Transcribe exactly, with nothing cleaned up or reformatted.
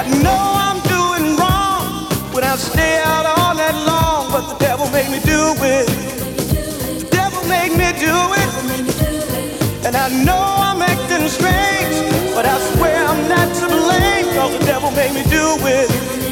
know I'm doing wrong when I stay out all night long, but the devil made me do it. The devil made me do it. And I know I'm acting strange, but I swear I'm not to blame, cause the devil made me do it.